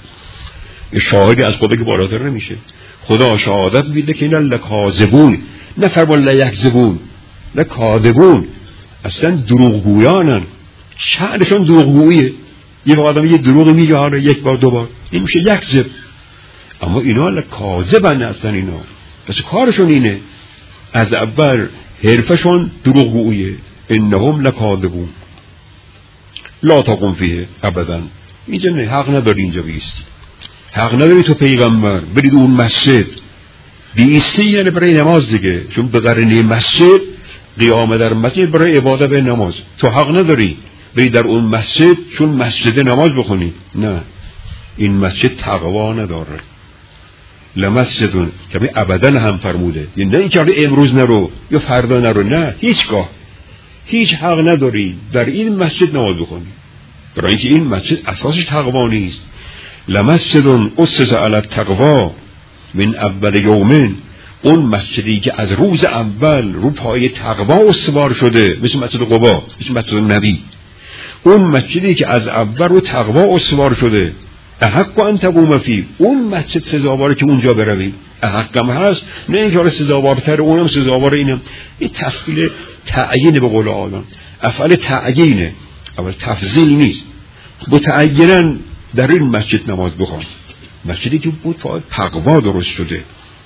شاهدی از خدا که بالاتر نمیشه. خدا شهادت میده که اینا لکاذبون، نه فرمان لیکذبون، لکاذبون، اصلا دروغگویانن. شأنشون دروغگوییه. یه آدم یه دروغ میگه یک بار دو بار، این میشه یکذب. اما اینا لکاذبن، اصلا اینا پس کارشون اینه. از اول حرفشون دروغگوییه. انهم لکاذبون لا تقم فیه ابدا. اینجا نه، حق نداری اینجا بیستی، حق نداری تو پیغمبر برید اون مسجد بیستی، یعنی برای نماز دیگه، چون به قرنه مسجد قیام در مسجد برای عبادت به نماز. تو حق نداری برید در اون مسجد چون مسجد نماز بخونی. نه، این مسجد تقوا نداره. لمسجدون که ابدا هم فرموده، یعنی نه اینکه امروز نرو یا فردا نرو، نه، هیچگاه هیچ حق نداری در این مسجد نماز بخونی، برای اینکه این مسجد اساسش تقوا نیست. لمسجدون اسس علی التقوا من اول یومین، اون مسجدی که از روز اول رو پای تقوا استوار شده، مثل مسجد قبا، مثل مسجد نبی، اون مسجدی که از اول رو تقوا استوار شده، احق ان تقوم فی، اون مسجد سزاواره که اونجا بروی. احق هم هست، نه اینکه سزاوارتر اونم سزاوار اینم. این تفصیل تعیین به قول آدم، افعال تعیینه، اول تفضیل نیست. متعینا در این مسجد نماز بخوان، مسجدی که بود پای تقوا درست شده.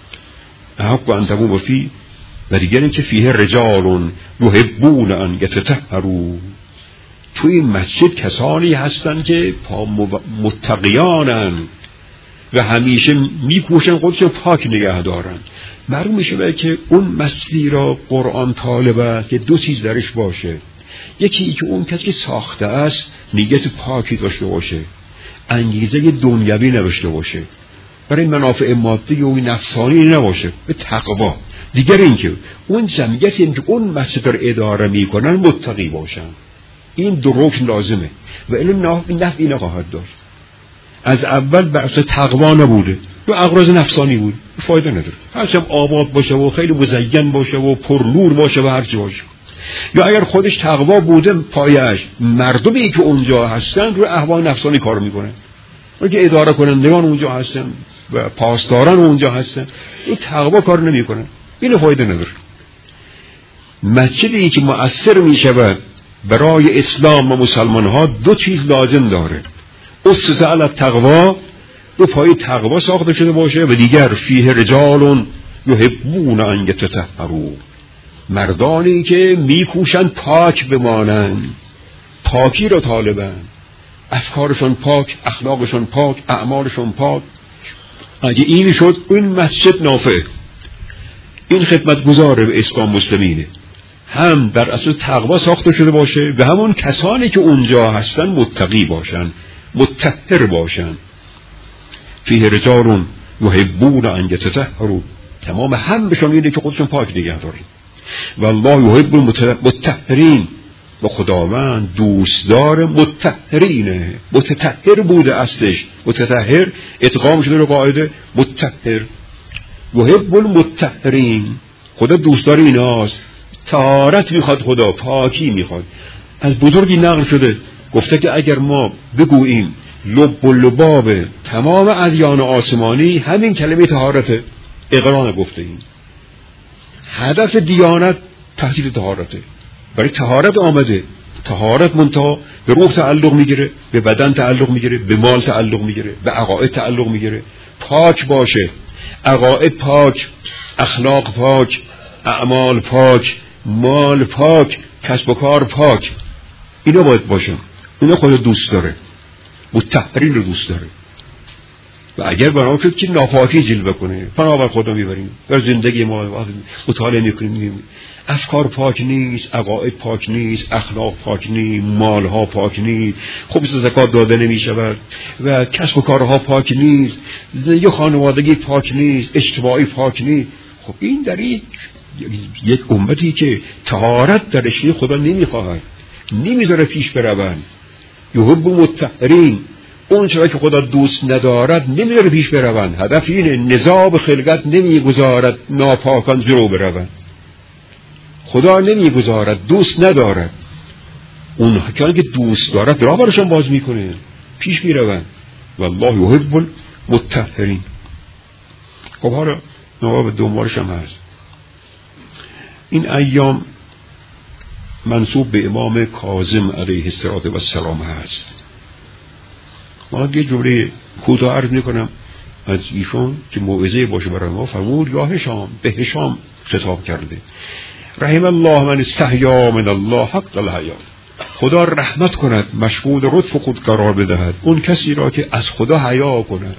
احق ان تقوم فی، و دیگر اینکه فیه رجال یحبون ان یتطهروا، تو این مسجد کسانی هستن که پا متقیانن و همیشه میکوشن خودشون پاک نگه دارن. معلوم میشه که اون مسجدی را قرآن طالبه که دو چیز درش باشه. یکی که اون کسی که ساخته است نیت پاکی داشته باشه، انگیزه دنیوی نداشته باشه، برای منافع مادی و نفسانی نباشه، به تقوا. دیگر اینکه اون جمعیتی که اون مسجد را اداره میکنن متقی باشن. این دو رکن لازمه و الا نفع نخواهد داشت. از اول بحث تقوا نبوده، یا اغراض نفسانی بود، فایده نداره. هرچند آباد باشه و خیلی مزین باشه و پر نور باشه و هر چی باشه. یا اگر خودش تقوا بوده پایش، مردمی که اونجا هستن رو اهوا نفسانی کار میکنن، اون که اداره کنندگان اونجا هستن و پاسداران اونجا هستن، این تقوا کار نمیکنن، این فایده نداره. مسجدی که مؤثر میشود برای اسلام و مسلمان ها دو چیز لازم داره: اسس علی التقوا، رو پای تقوا ساخته شده باشه، و دیگر فیه رجال یحبون ان یتطهروا، مردانی که میکوشند پاک بمانند، پاکی را طالبند، افکارشون پاک، اخلاقشون پاک، اعمالشون پاک. اگه این شد این مسجد نافع، این خدمتگزار به اسلام مسلمینه، هم در اصل تقوا ساخته شده باشه و همون کسانی که اونجا هستن متقی باشن، مطهر باشن. فیه رجال یحبون ان یتطهروا، تمام هم بهشون اینه که خودشون پاک نگه دارن. والله یحب المطهرین، و خداوند دوستدار مطهرینه. متطهر بوده اصلش، متطهر ادغام شده رو قاعده مطهر. یحب المطهرین، خدا دوستدار ایناست. طهارت میخواد خدا، پاکی میخواد. از بزرگی نقل شده گفته که اگر ما بگوییم لب و لباب تمام ادیان آسمانی همین کلمه طهارته، اقرار گفته این هدف دیانت تحصیل طهارته، برای طهارت آمده. طهارت منتها به روح تعلق میگیره، به بدن تعلق میگیره، به مال تعلق میگیره، به عقاید تعلق میگیره. پاک باشه، عقاید پاک، اخلاق پاک، اعمال پاک، مال پاک، کسب و کار پاک، اینا باید باشه. اینا خود دوست داره، مطهرین رو دوست داره. و اگر برای شد که ناپاکی جلوه کنه، بنابر خدا میبریم در زندگی ما مطالعه میکنیم، افکار پاک نیست، عقاید پاک نیست، اخلاق پاک نیست، مالها پاک نیست، خبز زکات داده نمیشود و کسب و کارها پاک نیست، زندگی خانوادگی پاک نیست، اجتماعی پاک نیست. خب این در یک یک امتی که طهارت در اشیاء خدا نمیخواهد، نمیذاره پیش بروند. یحب المطهرین، اون چرا که خدا دوست ندارد نمیذاره پیش بروند. هدف اینه نظام خلقت نمیگذارد ناپاکان جلو بروند. خدا نمیگذارد، دوست ندارد. اون که دوست دارد راه برشان باز میکنه، پیش میروند. والله یحب المطهرین. خب حالا نواب دنبالش هم هست. این ایام منسوب به امام کاظم علیه السلام هست. من یه جمله کوتاه عرض میکنم از ایشون که موعظه باشه برای ما. فرمود یا هشام، به هشام خطاب کرده: رحم الله من استحیا من الله حق الحیا. خدا رحمت کند، مشغول لطف خود قرار بدهد اون کسی را که از خدا حیا کند.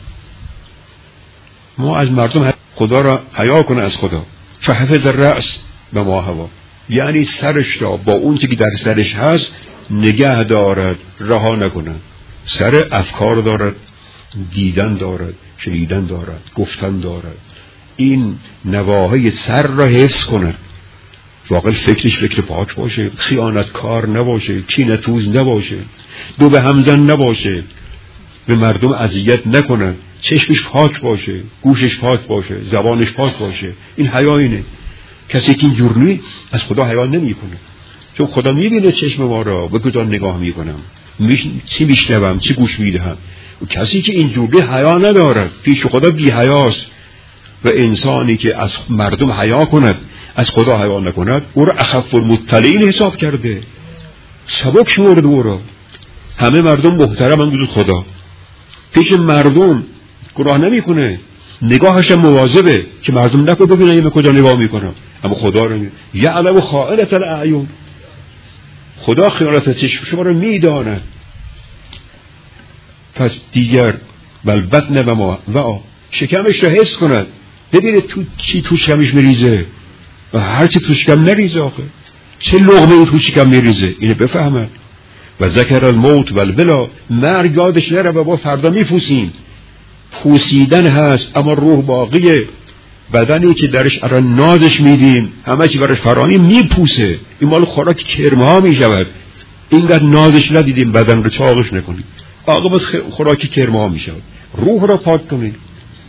ما از مردم خدا را حیا کنه، از خدا. فحفظ الرأس به ما هوا، یعنی سرش را با اون چیزی که در سرش هست نگه دارد، رها نکند. سر افکار دارد، دیدن دارد، شنیدن دارد، گفتن دارد. این نواحی سر را حفظ کند. واقعا فکرش فکر پاک باشه، خیانت کار نباشه، کینه‌توز نباشه، دو به همزن نباشه، به مردم اذیت نکنه، چشمش پاک باشه، گوشش پاک باشه، زبانش پاک باشه. این حیا اینه. کسی که اینجور نیست از خدا حیا نمیکنه، چون خدا میبینه چشم ما را، به کجا نگاه میکنم، میش... چی میشنوم، چی گوش میدهم. و کسی که اینجوری حیا ندارد پیش خدا بی حیاست. و انسانی که از مردم حیا کند از خدا حیا نکند او را اخف المطلعین حساب کرده، سبک شمرده او را. همه مردم محترمند جز خدا، پیش مردم گناه نمیکنه، نگاهش مواظبه که مردم نکنه ببینن این به کجا نگاه میکنم. اما خدا رو می یعلم خائنة الاعین، خدا خیانت چشم شما رو میداند. پس دیگر بل بطن و ما و شکمش رو حس کند، ببینه تو چی تو شکمش میریزه و هر چی تو شکم نریزه. آخه چه لقمه این تو شکم میریزه اینه بفهمد. و ذکر الموت و البلا، مرگ یادش نره و با فردا میپوسیم. پوسیدن هست اما روح باقیه. بدنی که درش الان نازش میدیم همه چی برش فرانی میپوسه. این مال خوراک کرمه ها میشود. اینقدر نازش ندیدیم بدن رو چاقش نکنیم، عاقبت خوراک کرمه ها میشود. روح را پاک کنید،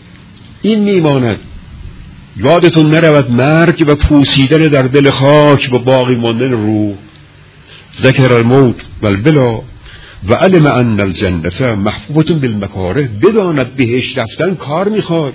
این میماند. یادتون نرود مرگ و پوسیدن در دل خاک و باقی ماندن روح. ذکر الموت والبلا و علم ان الجنت محفوظة بالمکاره. بداند بهش رفتن کار میخواد،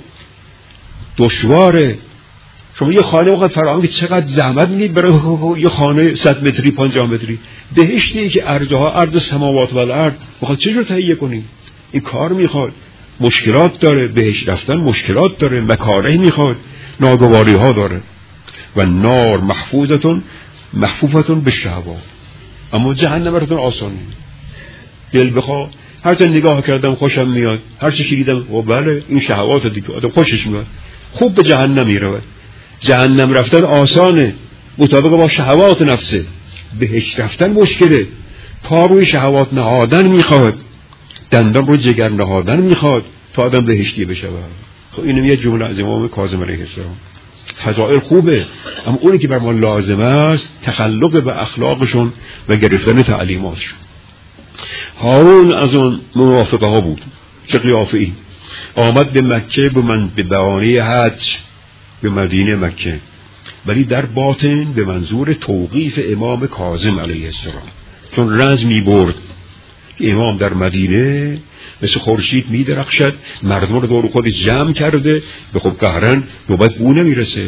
دشواره. شما یه خانه وقت فراهم که چقدر زحمت میدید برای یه خانه صد متری پنجاه متری. بهشتی که عرضها عرض سماوات و الارض بخواد چجور تهیه کنید؟ این کار میخواد، مشکلات داره. بهش رفتن مشکلات داره، مکاره میخواد، ناگواری ها داره. و نار محفوظتون محفوظتون به شهوات. اما جهنم براتون آسانه. دل بخواه هر چه نگاه کردم خوشم میاد، هر چه شنیدم و بله این شهوات دیگه آدم خوشش میاد، خوب به جهنم میره. جهنم رفتن آسانه مطابق با شهوات نفسه. بهش رفتن مشکله. پا روی شهوات نهادن میخواد، دندان رو جگر نهادن میخواد تا آدم بهشتی بشه. خب اینم یه جمله از امام کاظم علیه السلام. فضائل خوبه، اما اونی که بر ما لازم است تخلق به اخلاقشون و گرفتن تعلیماتشون. هارون از اون موافقه ها بود. چه قیافه ای آمد به مکه به من به بهانه حج به مدینه مکه، ولی در باطن به منظور توقیف امام کاظم علیه السلام، چون رنج می برد که امام در مدینه مثل خورشید می درخشد، مردم رو دور خودش جمع کرده، به خب قهرن نوبت او نمیرسه،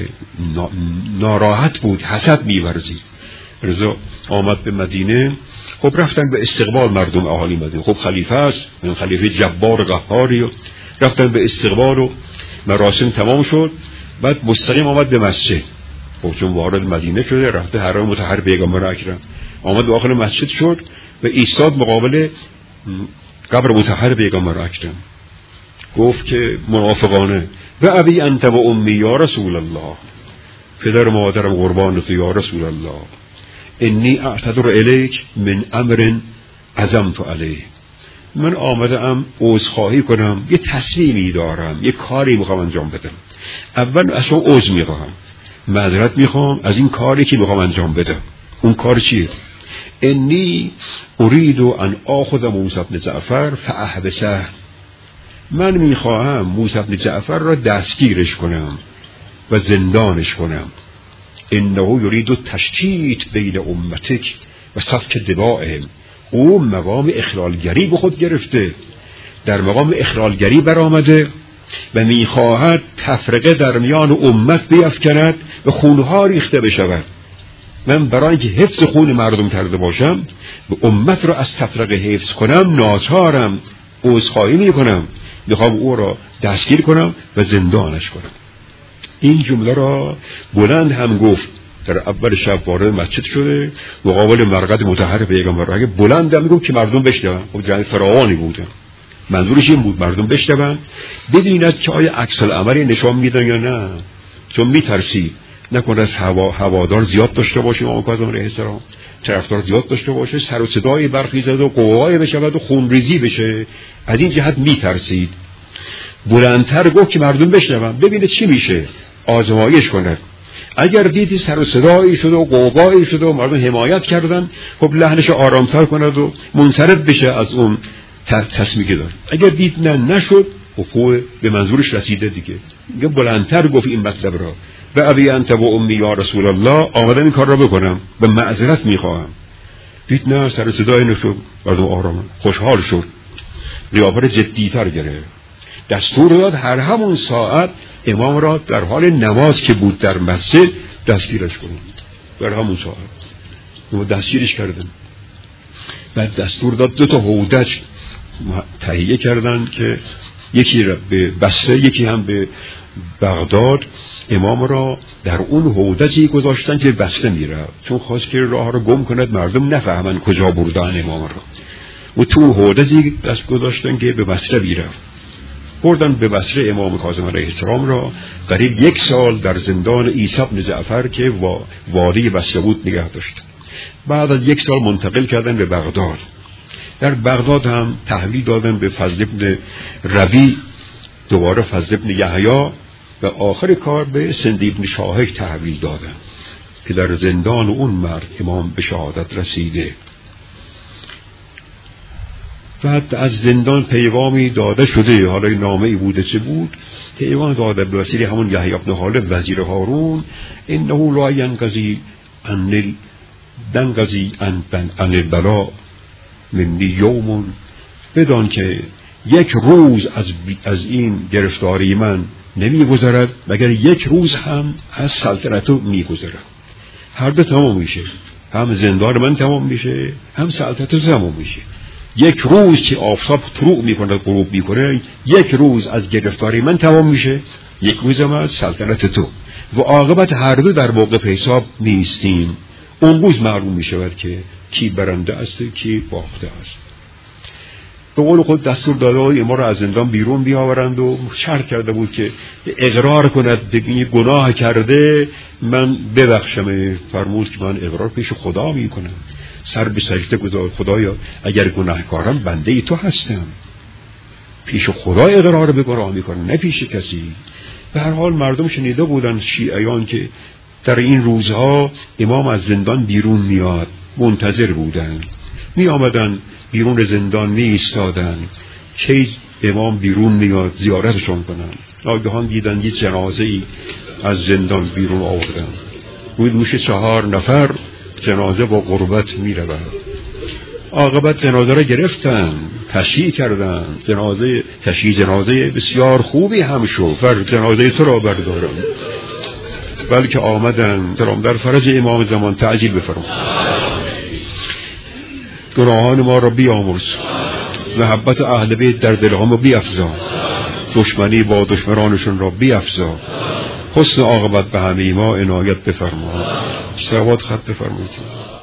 ناراحت بود، حسد می ورزید. رضا آمد به مدینه. خب رفتن به استقبال مردم اهالی مدینه. خب خلیفه است، من خلیفه جبار قهاری، رفتن به استقبال و مراسم تمام شد. بعد مستقیم آمد به مسجد. خب چون وارد مدینه شده رفته حرم مطهر پیغمبر اکرم، آمد داخل مسجد شد و ایستاد مقابل قبر مطهر پیغمبر اکرم. گفت که منافقانه و ابی انت و امی یا رسول الله، پدر مادرم قربان تو یا رسول الله، انی اعتذر الیک من امر عزمت علیه. من آمده ام عذرخواهی کنم، یه تصمیمی دارم، یه کاری میخوام انجام بدم. اول از شما عذر میخوام، معذرت میخوام از این کاری که میخوام انجام بدم. اون کار چیه؟ انی اريد ان آخذ موسی بن جعفر فاحبسه. من میخواهم موسی بن جعفر را دستگیرش کنم و زندانش کنم. انه یرید التشتیت بین امتک و سفک دمائهم. او مقام اخلالگری به خود گرفته، در مقام اخلالگری برآمده و میخواهد تفرقه در میان امت بیفکند و خونها ریخته بشود. من برای اینکه حفظ خون مردم کرده باشم و امت را از تفرقه حفظ کنم ناچارم، عذرخواهی میکنم، میخوام او را دستگیر کنم و زندانش کنم. این جمله را بلند هم گفت. در اول شب وارد مسجد شده مقابل مرقد مطهر پیغمبر، اگه بلند هم گفت که مردم بشنون. خب جمع فراوانی بودن، منظورش این بود مردم بشنون، ببیند که آیا عکس العملی نشان میدن یا نه، چون میترسید نکنه از هوا هوادار زیاد داشته باشه، امام کاظم علیه السلام طرفدار زیاد داشته باشه، سر و صدای برخیزد و قوقای بشود و خونریزی بشه. از این جهت میترسید. بلندتر گفت که مردم بشنون، ببینه چی میشه، آزمایش کند. اگر دیدی سر و صدایی شده و قوقایی شده و مردم حمایت کردن، خب لحنش آرامتر کند و منصرف بشه از اون تصمیمی که داره. اگر دید نه نشد، خب به منظورش رسیده دیگه. میگه بلندتر گفت این مطلب را و ابی انت و امی یا رسول الله، آمدم این کار را بکنم و معذرت میخواهم. دید نه سر و صدایی نشد، مردم آرام خوشحال شد، قیافه جدی‌تر گرفت. دستور داد هر همون ساعت امام را در حال نماز که بود در مسجد دستگیرش کنند. در همون ساعت ما دستگیرش کردن. بعد دستور داد دو تا هودج تهیه کردن که یکی را به بصره یکی هم به بغداد. امام را در اون هودجی گذاشتن که بصره میره، چون خواست که راه را گم کند مردم نفهمن کجا بردن امام را. و تو هودجی دست گذاشتن که به بصره میره. بردن به بصره امام کاظم علیه السلام را. قریب یک سال در زندان عیسی بن جعفر که والی بصره بود نگه داشت. بعد از یک سال منتقل کردن به بغداد. در بغداد هم تحویل دادن به فضل ابن ربی، دوباره فضل ابن یحیی و آخر کار به سند ابن شاهک تحویل دادن که در زندان اون مرد امام به شهادت رسیده. و از زندان پیغامی داده شده، حالا نامه ای بوده چه بود، پیغام داده به وسیله همون یحیی بن خالد وزیر هارون، انه لا ینقضی عن دنقضی عن البلا منی یوم، بدان که یک روز از از این گرفتاری من نمیگذرد مگر یک روز هم از سلطنت میگذرد. هر دو تمام میشه، هم زندان من تمام میشه هم سلطنت تمام میشه. یک روز که آفتاب طلوع میکنه غروب میکنه، یک روز از گرفتاری من تمام میشه، یک روز هم از سلطنت تو، و عاقبت هر دو در موقف حساب نیستیم. اون روز معلوم میشود که کی برنده است کی باخته است. به قول خود دستور داده ما را از زندان بیرون بیاورند و شرط کرده بود که اقرار کند دیگه گناه کرده من ببخشم. فرمود که من اقرار پیش خدا میکنم، سر به سجده گذار، خدایا اگر گناهکارم بنده ای تو هستم، پیش خدا اقرار به گناه میکنم نه پیش کسی. به هر حال مردم شنیده بودن شیعیان که در این روزها امام از زندان بیرون میاد، منتظر بودن، می آمدن بیرون زندان می ایستادن که امام بیرون میاد زیارتشون کنن. ناگهان دیدن یک جنازه ای از زندان بیرون آوردن، روی دوش چهار نفر جنازه با قربت می رود. عاقبت جنازه را گرفتن، تشییع کردن، جنازه تشییع جنازه بسیار خوبی هم شد، بر جنازه تو را بردارم. بلکه آمدن درام در فرج امام زمان تعجیل بفرما، گناهان ما را بیامرز، محبت اهل بیت در دلهام بیفزا، دشمنی با دشمنانشون را بیفزا، حسن عاقبت به همه ما عنایت بفرما. صلوات خط بفرمایید.